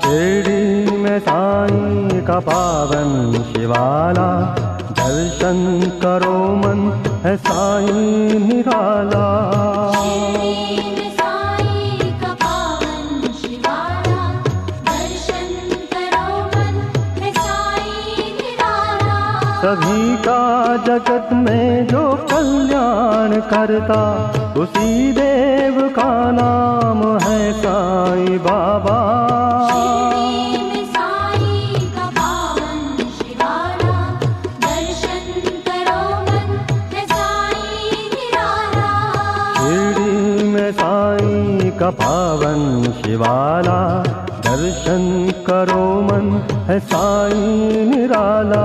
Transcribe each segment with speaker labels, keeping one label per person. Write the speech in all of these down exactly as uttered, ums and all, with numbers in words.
Speaker 1: शिरडी में साईं का पावन शिवाला, दर्शन करो मन है साईं निराला।
Speaker 2: शिरडी में साईं का पावन शिवाला, दर्शन करो मन है साईं निराला।
Speaker 1: सभी का जगत में जो कल्याण करता, उसी देव का नाम है साईं बाबा।
Speaker 2: शिरडी में साईं का पावन शिवाला, दर्शन करो मन है साईं निराला।
Speaker 1: शिरडी में साईं का पावन शिवाला, दर्शन करो मन है साईं निराला।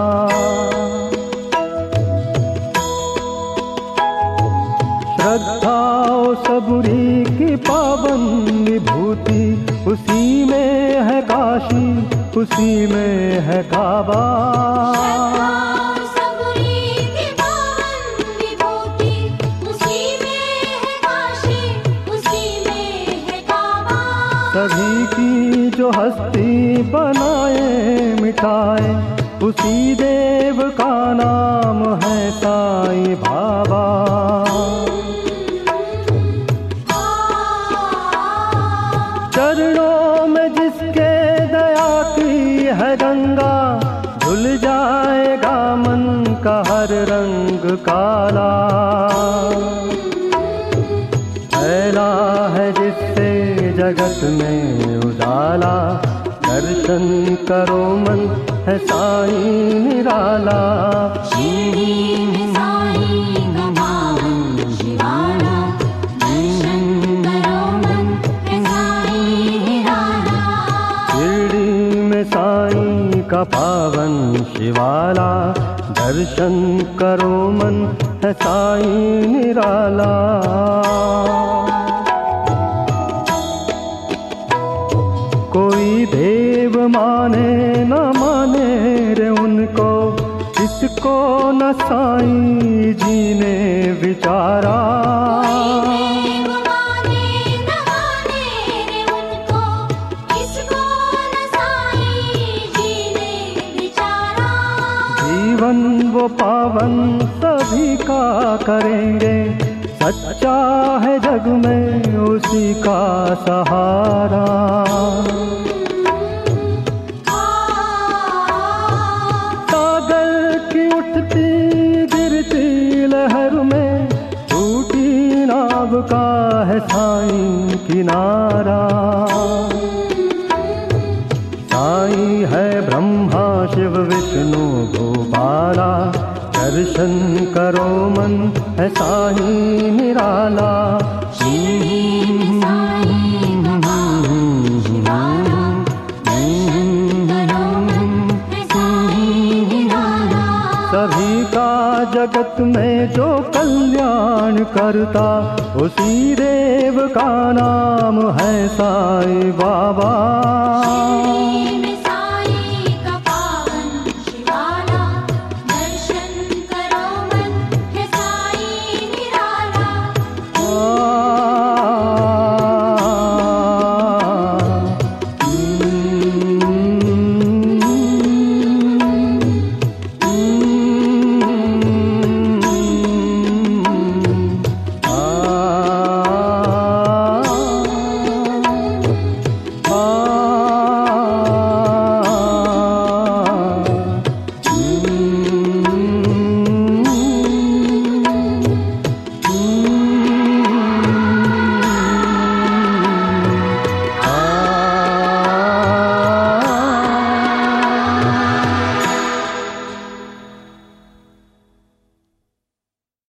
Speaker 1: श्रद्धा और सबूरी की पावन विभूति, उसी में है काशी, उसी में है काबा।
Speaker 2: श्रद्धा सबूरी की पावन विभूति, उसी में है काशी, उसी में है काबा।
Speaker 1: सभी की जो हस्ती बनाए मिटाए, उसी देव का नाम है साईं बाबा। चरणों में जिसके दया की है गंगा, धुल जाएगा मन का हर रंग काला। फैला है जिससे जगत में उजाला, दर्शन करो मन है साईं निराला।
Speaker 2: शिरडी में साईं का पावन शिवाला, दर्शन करो मन है साईं निराला।
Speaker 1: शिरडी में साईं का पावन शिवाला, दर्शन करो मन है साईं निराला। कोई देव माने न माने रे उनको, इसको न साईं जी ने विचारा।
Speaker 2: देव माने न माने रे उनको, इसको न साईं जी ने विचारा।
Speaker 1: जीवन वो पावन सभी का करेंगे, सच्चा है जग में उसी का सहारा। सागर की उठती गिरती लहर में, टूटी नाव का है साईं किनारा। साईं है ब्रह्मा शिव विष्णु भोपाला, दर्शन करो मन है साईं निराला।
Speaker 2: शिरडी में साईं का पावन शिवाला, दर्शन करो मन है साईं निराला।
Speaker 1: सभी का जगत में जो कल्याण करता, उसी देव का नाम है साईं बाबा।